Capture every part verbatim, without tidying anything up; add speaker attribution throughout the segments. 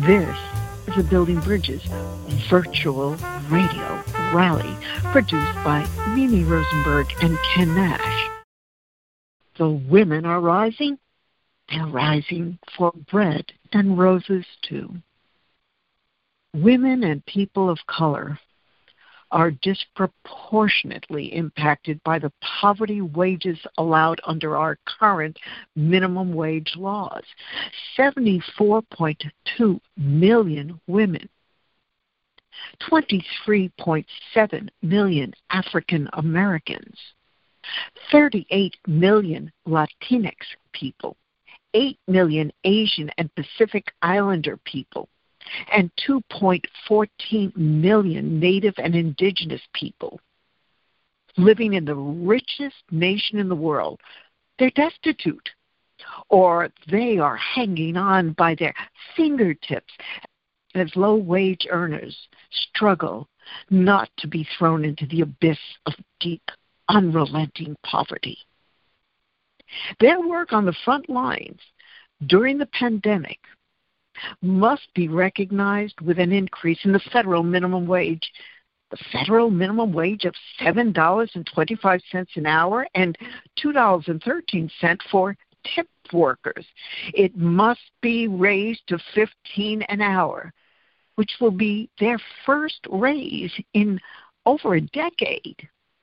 Speaker 1: This is a Building Bridges virtual radio rally produced by Mimi Rosenberg and Ken Nash. The women are rising. They're rising for bread and roses too. Women and people of color are disproportionately impacted by the poverty wages allowed under our current minimum wage laws. seventy-four point two million women, twenty-three point seven million African Americans, thirty-eight million Latinx people, eight million Asian and Pacific Islander people, and two point one four million Native and Indigenous people living in the richest nation in the world. They're destitute, or they are hanging on by their fingertips as low-wage earners struggle not to be thrown into the abyss of deep, unrelenting poverty. Their work on the front lines during the pandemic must be recognized with an increase in the federal minimum wage. The federal minimum wage of seven dollars and twenty-five cents an hour and two dollars and thirteen cents for tip workers. It must be raised to fifteen dollars an hour, which will be their first raise in over a decade.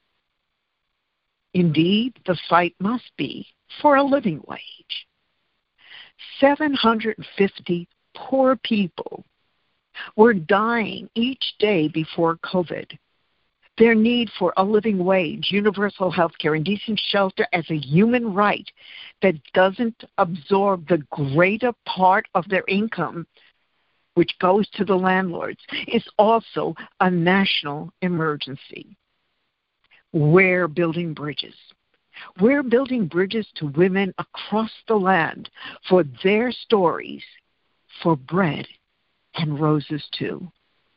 Speaker 1: Indeed, the fight must be for a living wage. seven hundred fifty poor people were dying each day before COVID. Their need for a living wage, universal health care, and decent shelter as a human right that doesn't absorb the greater part of their income, which goes to the landlords, is also a national emergency. We're building bridges. We're building bridges to women across the land for their stories, for bread and roses too.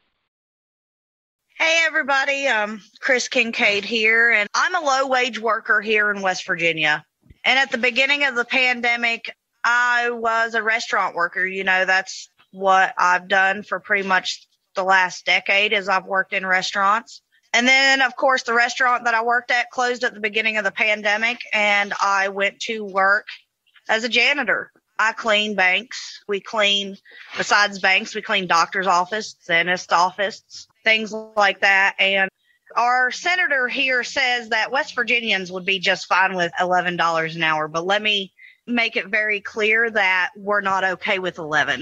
Speaker 2: Hey everybody, um, Chris Kincaid here, and I'm a low-wage worker here in West Virginia. And at the beginning of the pandemic, I was a restaurant worker. You know, that's what I've done for pretty much the last decade, is I've worked in restaurants. And then, of course, the restaurant that I worked at closed at the beginning of the pandemic, and I went to work as a janitor. I clean banks. We clean, besides banks, we clean doctor's office, dentist office, things like that. And our senator here says that West Virginians would be just fine with eleven dollars an hour. But let me make it very clear that we're not okay with eleven.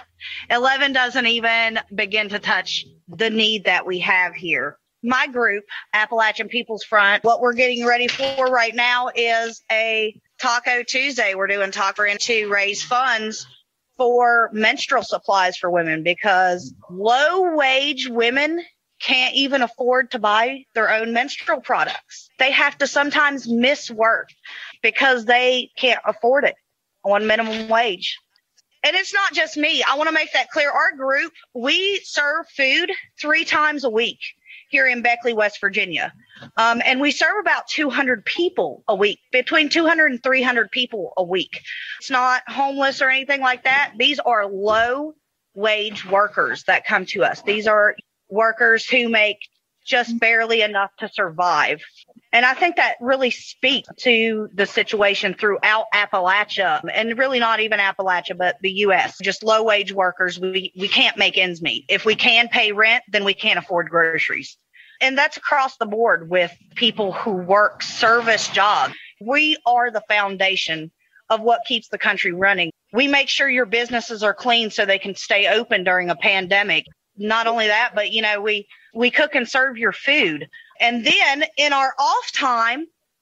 Speaker 2: eleven doesn't even begin to touch the need that we have here. My group, Appalachian People's Front, what we're getting ready for right now is a Taco Tuesday. We're doing Taco to raise funds for menstrual supplies for women, because low-wage women can't even afford to buy their own menstrual products. They have to sometimes miss work because they can't afford it on minimum wage. And it's not just me. I want to make that clear. Our group, we serve food three times a week here in Beckley, West Virginia. Um, and we serve about two hundred people a week, between two hundred and three hundred people a week. It's not homeless or anything like that. These are low wage workers that come to us. These are workers who make just barely enough to survive. And I think that really speaks to the situation throughout Appalachia, and really not even Appalachia, but the U S. Just low wage workers. We, we can't make ends meet. If we can pay rent, then we can't afford groceries. And that's across the board with people who work service jobs. We are the foundation of what keeps the country running. We make sure your businesses are clean so they can stay open during a pandemic. Not only that, but, you know, we, we cook and serve your food. And then in our off time,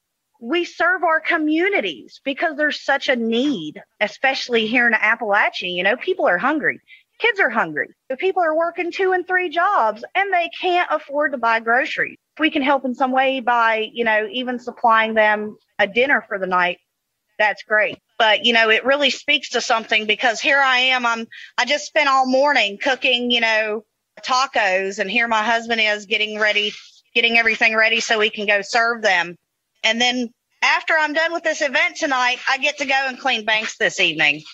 Speaker 2: we serve our communities because there's such a need, especially here in Appalachia. You know, people are hungry. Kids are hungry. The people are working two and three jobs and they can't afford to buy groceries. If we can help in some way by, you know, even supplying them a dinner for the night, that's great. But, you know, it really speaks to something, because here I am. I'm, I just spent all morning cooking, you know, tacos, and here my husband is getting ready, getting everything ready so we can go serve them. And then after I'm done with this event tonight, I get to go and clean banks this evening.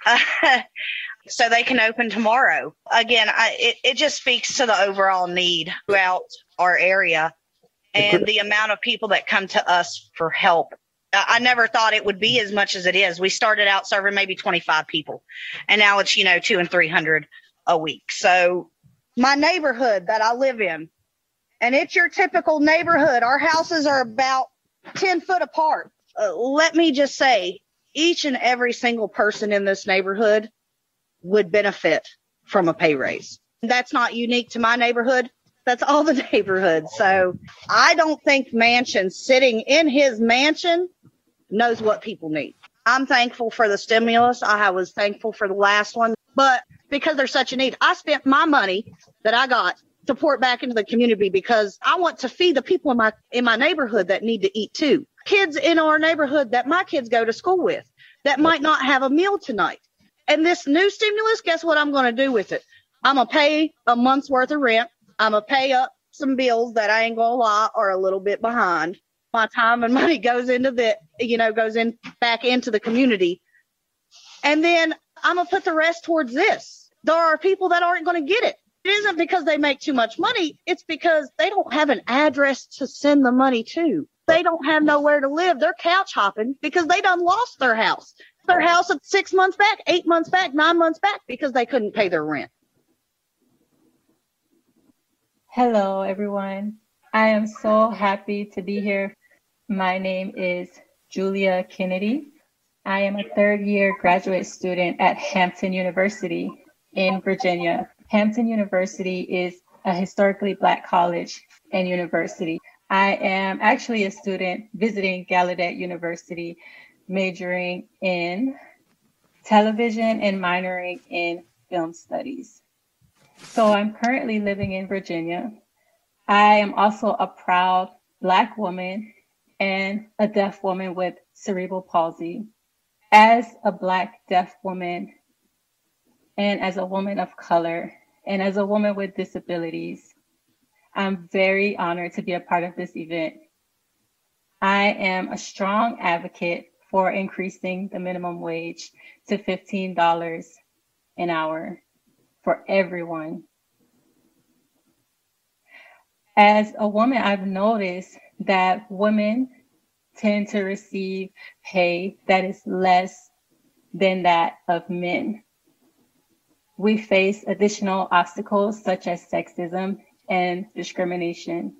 Speaker 2: so they can open tomorrow. Again, I, it, it just speaks to the overall need throughout our area and the amount of people that come to us for help. I never thought it would be as much as it is. We started out serving maybe twenty-five people, and now it's, you know, two and three hundred a week. So my neighborhood that I live in, and it's your typical neighborhood. Our houses are about ten foot apart. Uh, let me just say, each and every single person in this neighborhood would benefit from a pay raise. That's not unique to my neighborhood. That's all the neighborhoods. So I don't think Manchin sitting in his mansion knows what people need. I'm thankful for the stimulus. I was thankful for the last one, but because there's such a need, I spent my money that I got to pour it back into the community because I want to feed the people in my in my neighborhood that need to eat too. Kids in our neighborhood that my kids go to school with that might not have a meal tonight. And this new stimulus, guess what I'm going to do with it? I'm going to pay a month's worth of rent. I'm going to pay up some bills that I ain't going to lie are a little bit behind. My time and money goes into the, you know, goes in back into the community. And then I'm going to put the rest towards this. There are people that aren't going to get it. It isn't because they make too much money. It's because they don't have an address to send the money to. They don't have nowhere to live. They're couch hopping because they done lost their house. Their house at six months back, eight months back, nine months back because they couldn't pay their rent.
Speaker 3: Hello, everyone. I am so happy to be here. My name is Julia Kennedy. I am a third year graduate student at Hampton University in Virginia. Hampton University is a historically Black college and university. I am actually a student visiting Gallaudet University, majoring in television and minoring in film studies. So I'm currently living in Virginia. I am also a proud Black woman and a deaf woman with cerebral palsy. As a Black deaf woman and as a woman of color and as a woman with disabilities, I'm very honored to be a part of this event. I am a strong advocate for increasing the minimum wage to fifteen dollars an hour for everyone. As a woman, I've noticed that women tend to receive pay that is less than that of men. We face additional obstacles such as sexism and discrimination.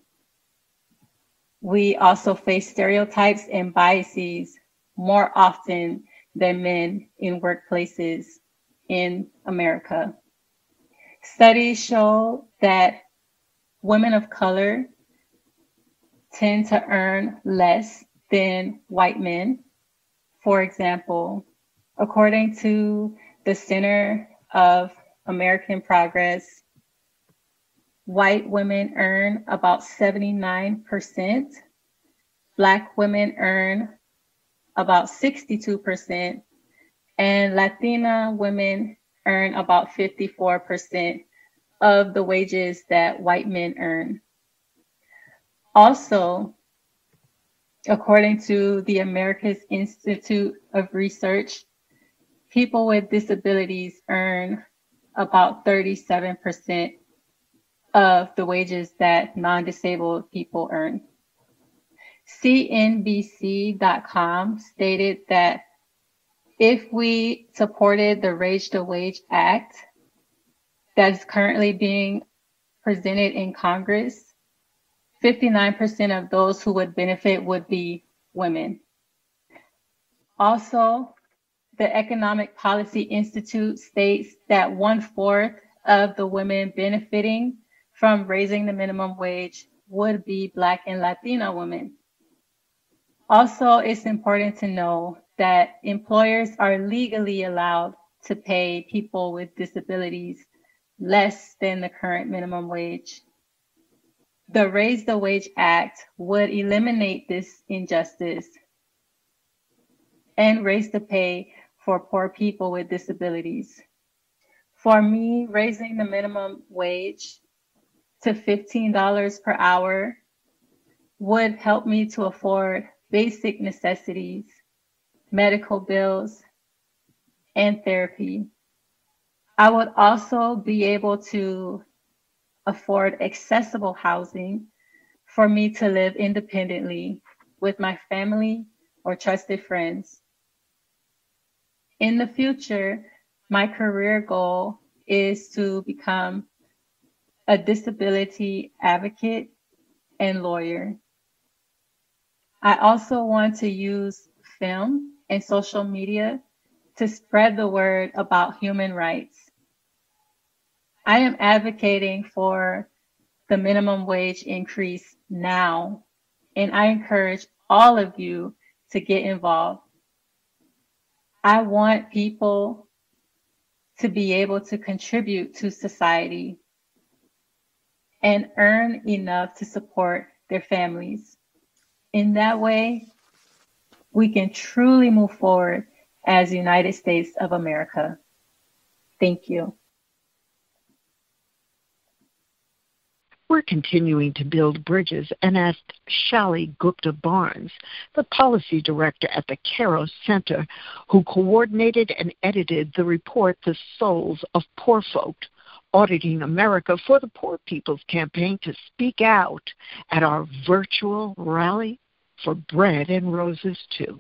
Speaker 3: We also face stereotypes and biases more often than men in workplaces in America. Studies show that women of color tend to earn less than white men. For example, according to the Center of American Progress, white women earn about seventy-nine percent, Black women earn about sixty-two percent, and Latina women earn about fifty-four percent of the wages that white men earn. Also, according to the Americas Institute of Research, people with disabilities earn about thirty-seven percent of the wages that non-disabled people earn. C N B C dot com stated that if we supported the Raise the Wage Act that is currently being presented in Congress, fifty-nine percent of those who would benefit would be women. Also, the Economic Policy Institute states that one-fourth of the women benefiting from raising the minimum wage would be Black and Latina women. Also, it's important to know that employers are legally allowed to pay people with disabilities less than the current minimum wage. The Raise the Wage Act would eliminate this injustice and raise the pay for poor people with disabilities. For me, raising the minimum wage to fifteen dollars per hour would help me to afford basic necessities, medical bills, and therapy. I would also be able to afford accessible housing for me to live independently with my family or trusted friends. In the future, my career goal is to become a disability advocate and lawyer. I also want to use film and social media to spread the word about human rights. I am advocating for the minimum wage increase now, and I encourage all of you to get involved. I want people to be able to contribute to society and earn enough to support their families. In that way, we can truly move forward as the United States of America. Thank you.
Speaker 1: We're continuing to build bridges and asked Shali Gupta-Barnes, the policy director at the Kairos Center, who coordinated and edited the report, The Souls of Poor Folk, Auditing America for the Poor People's Campaign, to speak out at our virtual rally for Bread and Roses too.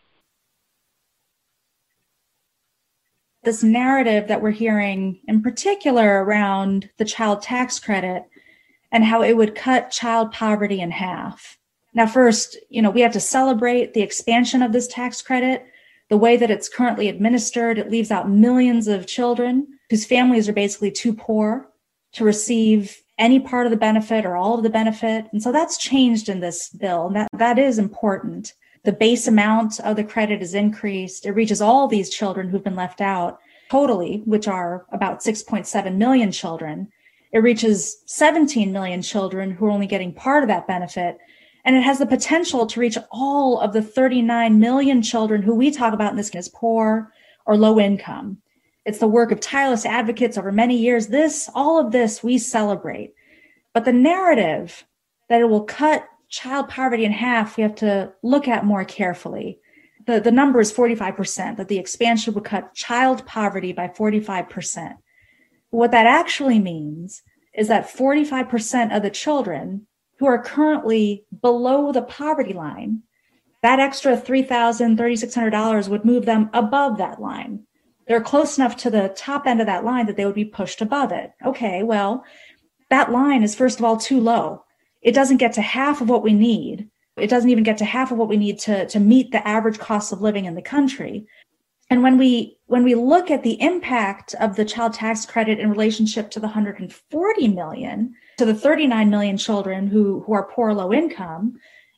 Speaker 4: This narrative that we're hearing, in particular around the child tax credit and how it would cut child poverty in half. Now, first, you know, we have to celebrate the expansion of this tax credit. The way that it's currently administered, it leaves out millions of children whose families are basically too poor to receive any part of the benefit or all of the benefit. And so that's changed in this bill, and that, that is important. The base amount of the credit is increased. It reaches all these children who've been left out totally, which are about six point seven million children. It reaches seventeen million children who are only getting part of that benefit. And it has the potential to reach all of the thirty-nine million children who we talk about in this as poor or low income. It's the work of tireless advocates over many years. This, all of this we celebrate. But the narrative that it will cut child poverty in half, we have to look at more carefully. The, the number is forty-five percent, that the expansion would cut child poverty by forty-five percent. What that actually means is that forty-five percent of the children who are currently below the poverty line, that extra three thousand dollars, three thousand six hundred dollars would move them above that line. They're close enough to the top end of that line that they would be pushed above it. Okay, well, that line is, first of all, too low. It doesn't get to half of what we need. It doesn't even get to half of what we need to, to meet the average cost of living in the country. And when we when we look at the impact of the child tax credit in relationship to the one hundred forty million, to the thirty-nine million children who, who are poor, low income,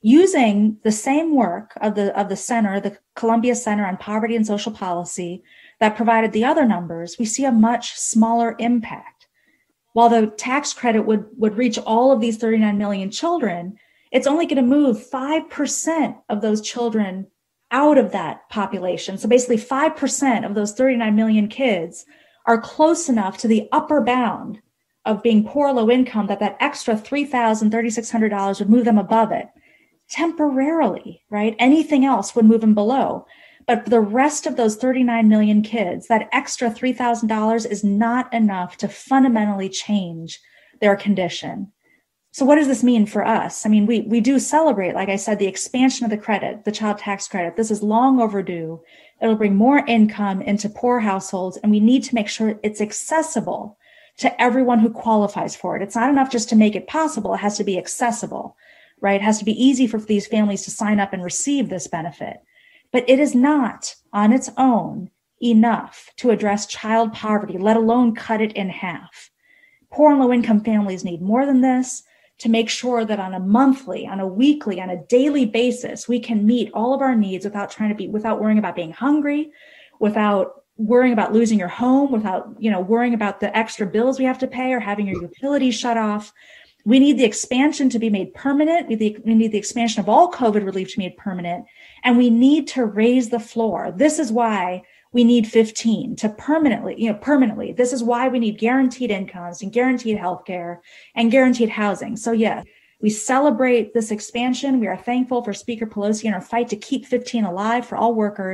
Speaker 4: using the same work of the of the center, the Columbia Center on Poverty and Social Policy, that provided the other numbers, we see a much smaller impact. While the tax credit would, would reach all of these thirty-nine million children, it's only going to move five percent of those children out of that population. So basically five percent of those thirty-nine million kids are close enough to the upper bound of being poor, low income, that that extra three thousand dollars, three thousand six hundred dollars would move them above it temporarily, right? Anything else would move them below. But for the rest of those thirty-nine million kids, that extra three thousand dollars is not enough to fundamentally change their condition. So what does this mean for us? I mean, we, we do celebrate, like I said, the expansion of the credit, the child tax credit. This is long overdue. It'll bring more income into poor households, and we need to make sure it's accessible to everyone who qualifies for it. It's not enough just to make it possible. It has to be accessible, right? It has to be easy for these families to sign up and receive this benefit. But it is not on its own enough to address child poverty, let alone cut it in half. Poor and low-income families need more than this to make sure that on a monthly, on a weekly, on a daily basis, we can meet all of our needs without trying to be, without worrying about being hungry, without worrying about losing your home, without, you know, worrying about the extra bills we have to pay or having your utilities shut off. We need the expansion to be made permanent. We need the expansion of all COVID relief to be made permanent. And we need to raise the floor. This is why we need fifteen to permanently, you know, permanently. This is why we need guaranteed incomes and guaranteed healthcare and guaranteed housing. So yeah, we celebrate this expansion. We are thankful for Speaker Pelosi and her fight to keep fifteen alive for all workers.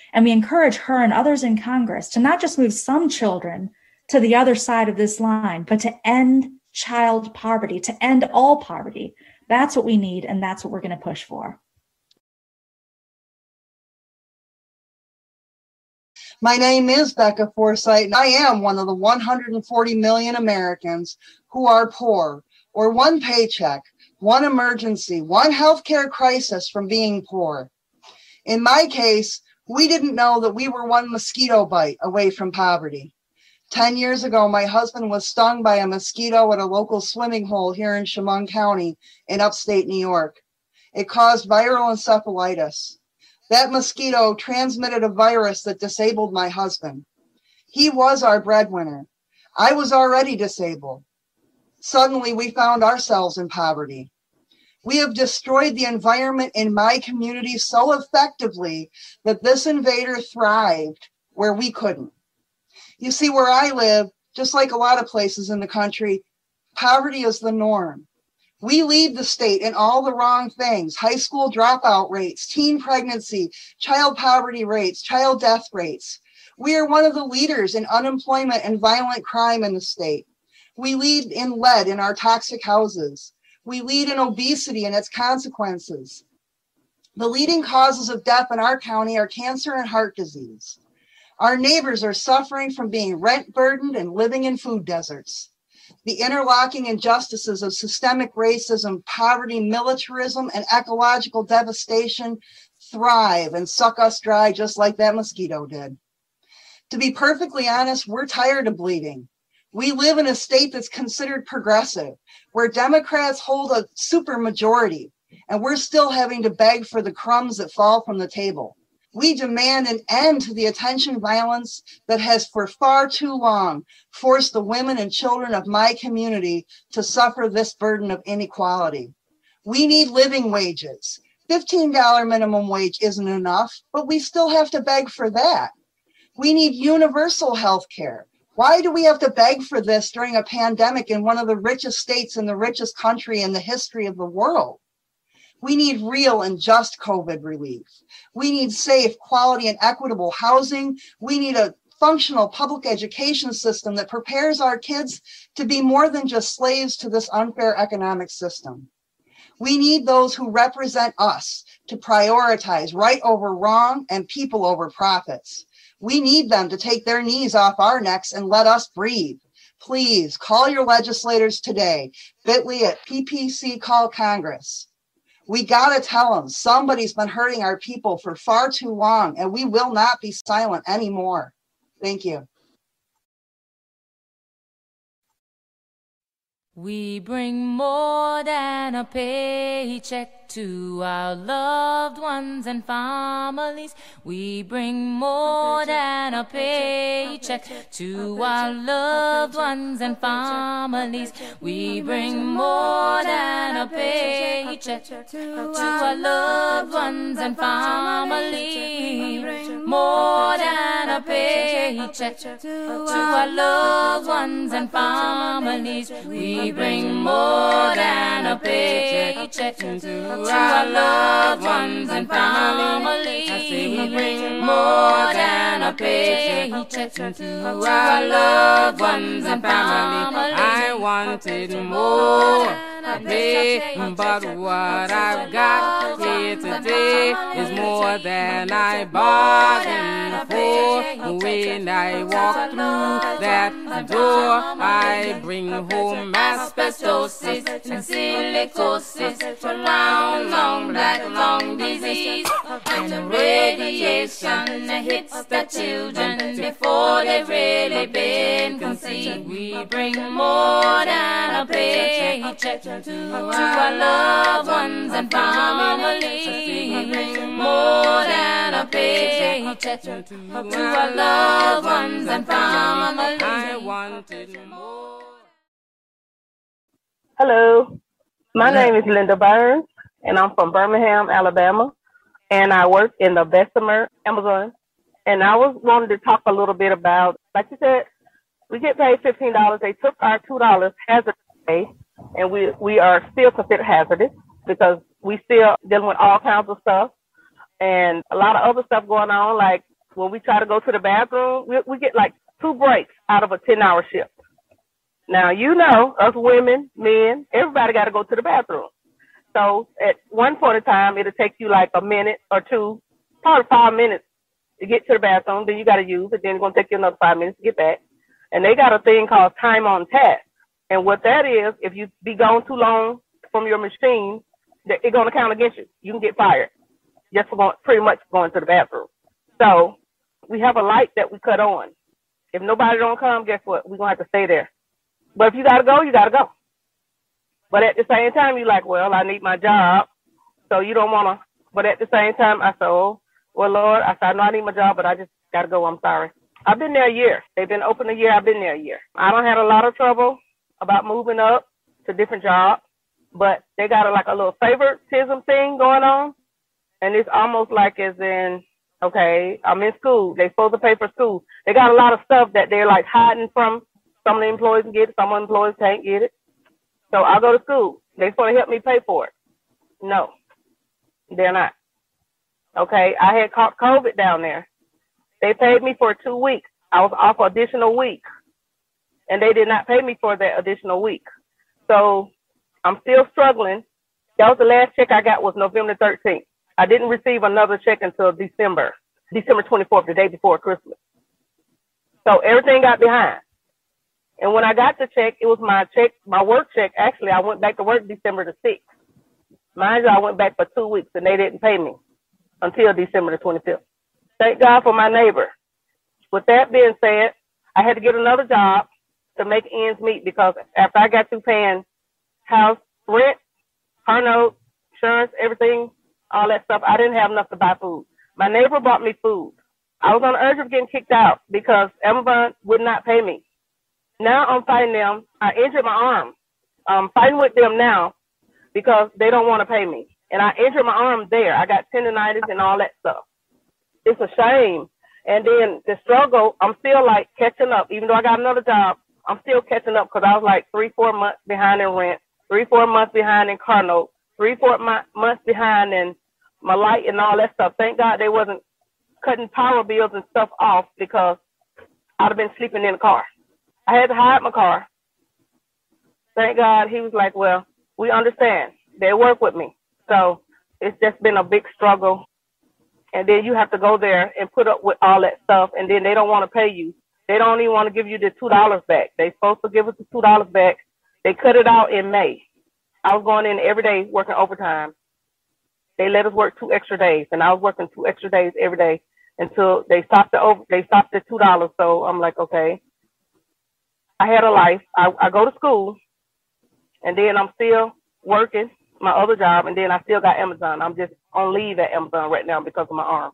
Speaker 4: And we encourage her and others in Congress to not just move some children to the other side of this line, but to end child poverty, to end all poverty. That's what we need, and that's what we're going to push for.
Speaker 5: My name is Becca Forsythe, and I am one of the one hundred forty million Americans who are poor, or one paycheck, one emergency, one healthcare crisis from being poor. In my case, we didn't know that we were one mosquito bite away from poverty. Ten years ago, my husband was stung by a mosquito at a local swimming hole here in Chemung County in upstate New York. It caused viral encephalitis. That mosquito transmitted a virus that disabled my husband. He was our breadwinner. I was already disabled. Suddenly, we found ourselves in poverty. We have destroyed the environment in my community so effectively that this invader thrived where we couldn't. You see, where I live, just like a lot of places in the country, poverty is the norm. We lead the state in all the wrong things: high school dropout rates, teen pregnancy, child poverty rates, child death rates. We are one of the leaders in unemployment and violent crime in the state. We lead in lead in our toxic houses. We lead in obesity and its consequences. The leading causes of death in our county are cancer and heart disease. Our neighbors are suffering from being rent burdened and living in food deserts. The interlocking injustices of systemic racism, poverty, militarism, and ecological devastation thrive and suck us dry just like that mosquito did. To be perfectly honest, we're tired of bleeding. We live in a state that's considered progressive, where Democrats hold a supermajority, and we're still having to beg for the crumbs that fall from the table. We demand an end to the attention violence that has for far too long forced the women and children of my community to suffer this burden of inequality. We need living wages. fifteen dollars minimum wage isn't enough, but we still have to beg for that. We need universal health care. Why do we have to beg for this during a pandemic in one of the richest states in the richest country in the history of the world? We need real and just COVID relief. We need safe, quality, and equitable housing. We need a functional public education system that prepares our kids to be more than just slaves to this unfair economic system. We need those who represent us to prioritize right over wrong and people over profits. We need them to take their knees off our necks and let us breathe. Please call your legislators today, bit.ly at P P C Call Congress. We got to tell them somebody's been hurting our people for far too long, and we will not be silent anymore. Thank you.
Speaker 6: We bring more than a paycheck to our loved ones and families. We bring more than a paycheck to our loved ones and families. We bring more than a paycheck to our loved ones and families. More than a paycheck to our loved ones and families. We bring more than a paycheck to our loved ones and families. I say we bring more than a paycheck to our loved ones and families. I wanted more pay, but what I've got here today is more than I bargained for. When I walk through that door, I bring home asbestosis and silicosis, round, long, black, long disease, and radiation hits the children before they've really been conceived. We bring more than a paycheck to our loved ones and families. We bring more than a paycheck to our loved ones and families. I wanted more.
Speaker 7: Hello, my name is Linda Burns, and I'm from Birmingham, Alabama, and I work in the Bessemer, Amazon. And I was wanted to talk a little bit about, like you said, we get paid fifteen dollars. They took our two dollars hazardous pay, and we we are still considered hazardous because we still dealing with all kinds of stuff and a lot of other stuff going on, like when we try to go to the bathroom, we, we get like two breaks out of a ten-hour shift. Now, you know, us women, men, everybody got to go to the bathroom. So at one point in time, it'll take you like a minute or two, probably five minutes to get to the bathroom. Then you got to use it. Then it's going to take you another five minutes to get back. And they got a thing called time on task. And what that is, if you be gone too long from your machine, it's going to count against you. You can get fired just for going, pretty much going to the bathroom. So we have a light that we cut on. If nobody don't come, guess what? We're going to have to stay there. But if you got to go, you got to go. But at the same time, you're like, well, I need my job. So you don't want to. But at the same time, I said, oh, well, Lord, I said, I know I need my job, but I just got to go. I'm sorry. I've been there a year. They've been open a year. I've been there a year. I don't have a lot of trouble about moving up to different jobs, but they got a, like a little favoritism thing going on. And it's almost like as in, okay, I'm in school. They're supposed to pay for school. They got a lot of stuff that they're like hiding from. Some of the employees can get it. Some employees can't get it. So I go to school. They're supposed to help me pay for it. No, they're not. Okay, I had caught COVID down there. They paid me for two weeks. I was off an additional week. And they did not pay me for that additional week. So I'm still struggling. That was the last check I got was November thirteenth. I didn't receive another check until December, December twenty-fourth, the day before Christmas. So everything got behind. And when I got the check, it was my check, my work check. Actually, I went back to work December the sixth. Mind you, I went back for two weeks and they didn't pay me until December the twenty-fifth. Thank God for my neighbor. With that being said, I had to get another job to make ends meet because after I got through paying house rent, car note, insurance, everything, all that stuff, I didn't have enough to buy food. My neighbor bought me food. I was on the urge of getting kicked out because Amazon would not pay me. Now I'm fighting them. I injured my arm. I'm fighting with them now because they don't want to pay me. And I injured my arm there. I got tendonitis and all that stuff. It's a shame. And then the struggle, I'm still like catching up. Even though I got another job, I'm still catching up because I was like three, four months behind in rent, three, four months behind in car note, three, four mo- months behind in my light and all that stuff. Thank God they wasn't cutting power bills and stuff off because I'd have been sleeping in the car. I had to hide my car. Thank God he was like, well, we understand. They work with me. So it's just been a big struggle. And then you have to go there and put up with all that stuff. And then they don't want to pay you. They don't even want to give you the two dollars back. They're supposed to give us the two dollars back. They cut it out in May. I was going in every day working overtime. They let us work two extra days. And I was working two extra days every day until they stopped the over, they stopped the two dollars. So I'm like, okay. I had a life. I, I go to school, and then I'm still working my other job, and then I still got Amazon. I'm just on leave at Amazon right now because of my arm.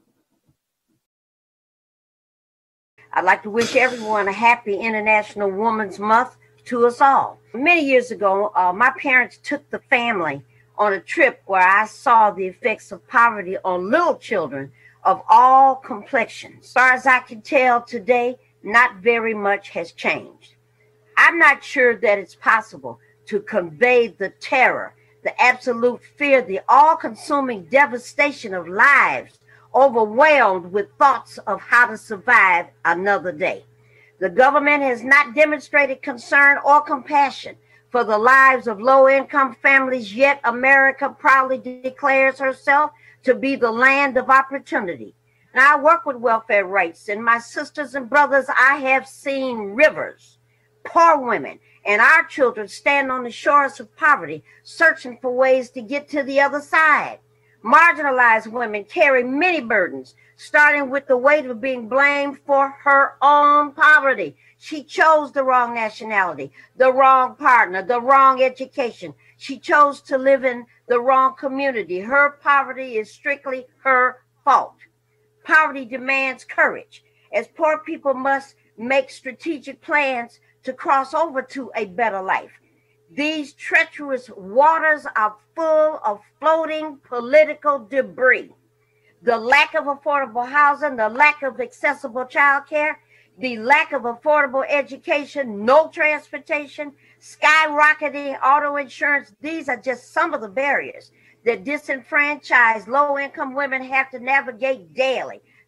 Speaker 8: I'd like to wish everyone a happy International Women's Month to us all. Many years ago, uh, my parents took the family on a trip where I saw the effects of poverty on little children of all complexions. As far as I can tell today, not very much has changed. I'm not sure that it's possible to convey the terror, the absolute fear, the all-consuming devastation of lives overwhelmed with thoughts of how to survive another day. The government has not demonstrated concern or compassion for the lives of low-income families, yet America proudly declares herself to be the land of opportunity. Now, I work with welfare rights, and my sisters and brothers, I have seen rivers, poor women, and our children stand on the shores of poverty, searching for ways to get to the other side. Marginalized women carry many burdens, starting with the weight of being blamed for her own poverty. She chose the wrong nationality, the wrong partner, the wrong education. She chose to live in the wrong community. Her poverty is strictly her fault. Poverty demands courage, as poor people must make strategic plans to cross over to a better life. These treacherous waters are full of floating political debris. The lack of affordable housing, the lack of accessible childcare, the lack of affordable education, no transportation, skyrocketing auto insurance, these are just some of the barriers that disenfranchised low-income women have to navigate daily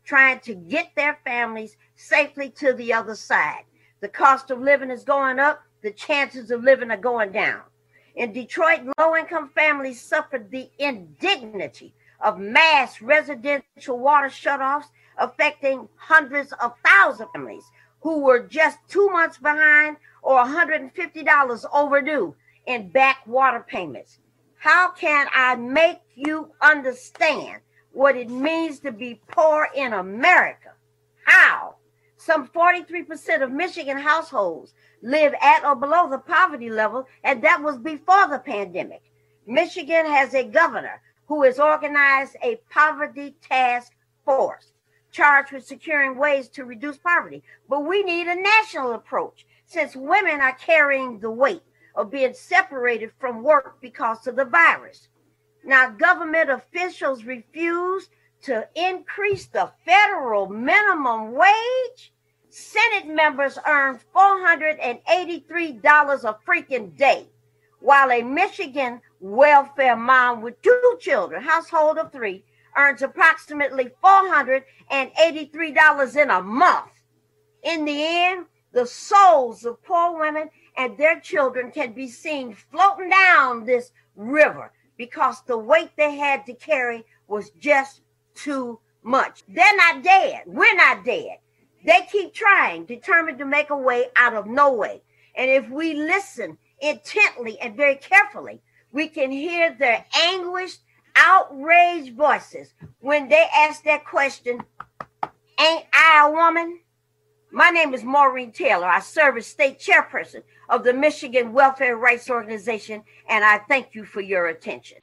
Speaker 8: trying to get their families safely to the other side. The cost of living is going up. The chances of living are going down. In Detroit, low-income families suffered the indignity of mass residential water shutoffs affecting hundreds of thousands of families who were just two months behind or one hundred fifty dollars overdue in back water payments. How can I make you understand what it means to be poor in America? How? Some forty-three percent of Michigan households live at or below the poverty level, and that was before the pandemic. Michigan has a governor who has organized a poverty task force charged with securing ways to reduce poverty. But we need a national approach, since women are carrying the weight of being separated from work because of the virus. Now, government officials refuse to increase the federal minimum wage. Senate members earn four hundred eighty-three dollars a freaking day, while a Michigan welfare mom with two children, household of three, earns approximately four hundred eighty-three dollars in a month. In the end, the souls of poor women and their children can be seen floating down this river because the weight they had to carry was just too much. They're not dead. We're not dead. They keep trying, determined to make a way out of no way. And if we listen intently and very carefully, we can hear their anguished, outraged voices when they ask that question, ain't I a woman? My name is Maureen Taylor. I serve as state chairperson of the Michigan Welfare Rights Organization, and I thank you for your attention.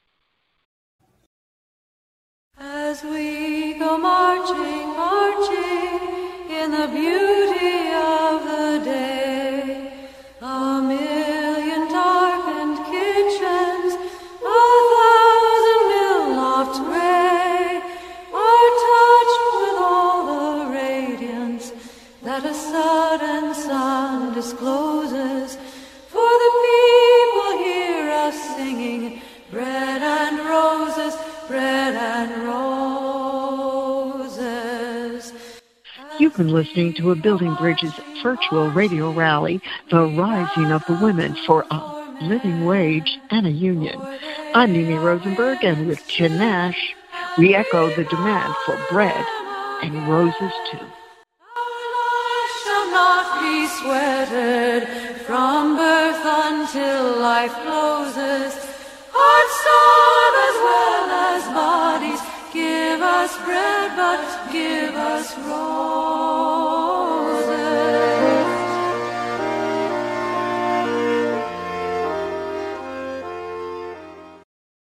Speaker 6: As we go marching, marching in the beauty of the day, a million darkened kitchens, a thousand mill lofts gray, are touched with all the radiance that a sudden sun discloses. For the people hear us singing, bread and roses, bread and roses.
Speaker 1: You've been listening to a Building Bridges virtual radio rally, The Rising of the Women for a Living Wage and a Union. I'm Mimi Rosenberg, and with Ken Nash, we echo the demand for bread and roses too.
Speaker 6: Our life shall not be sweated from birth until life closes. Hearts starve as well as bodies. Give us bread, but give us roses.